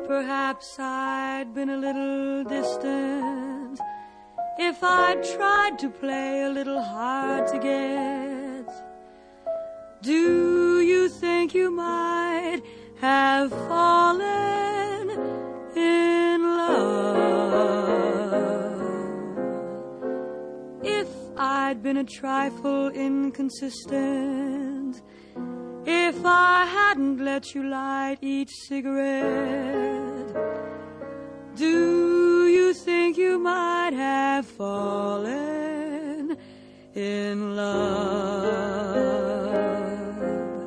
perhaps I'd been a little distant, if I'd tried to play a little hard to get, do you think you might have fallen in love? If I'd been a trifle inconsistent, if I hadn't let you light each cigarette, do you think you might have fallen in love?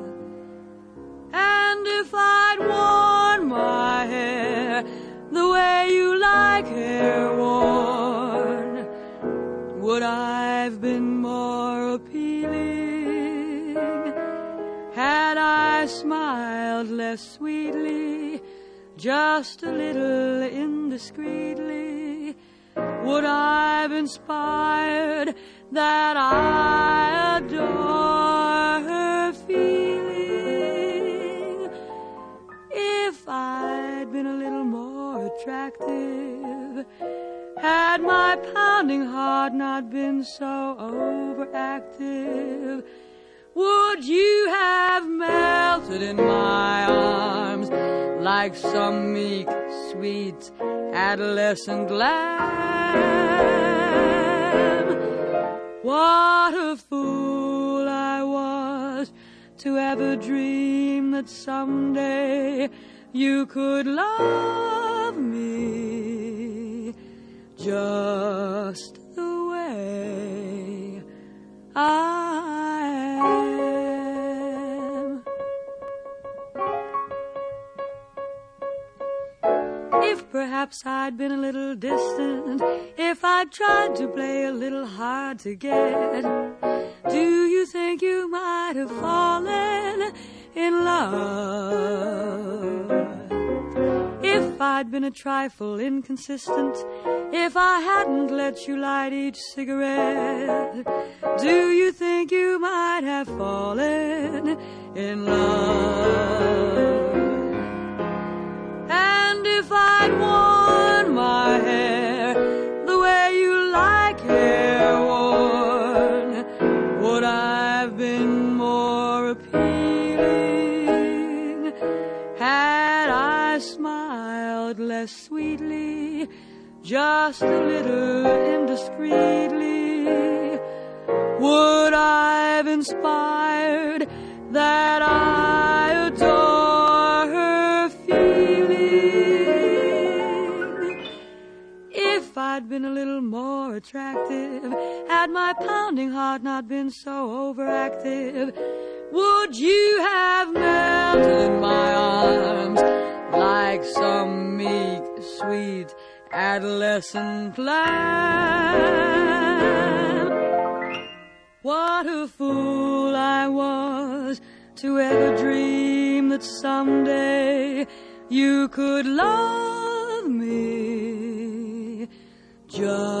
And if I'd worn my hair the way you like hair worn, would I've been more appealing? Had I smiled less sweetly, just a little indiscreetly, would I've inspired that I adore her feeling? If I'd been a little more attractive, had my pounding heart not been so overactive, would you have melted in my arms like some meek, sweet, adolescent lamb? What a fool I was to ever dream that someday you could love me just the way I am. If perhaps I'd been a little distant, if I'd tried to play a little hard to get, do you think you might have fallen in love? If I'd been a trifle inconsistent, if I hadn't let you light each cigarette, do you think you might have fallen in love? And if I'd worn my hair the way you like hair worn, would I've been more appealing? Had I smiled less sweetly, just a little indiscreetly, would I've inspired that I adore her feeling? If I'd been a little more attractive, had my pounding heart not been so overactive, would you have melted in my arms like some meek, sweet, adolescent lamb? What a fool I was to ever dream that someday you could love me just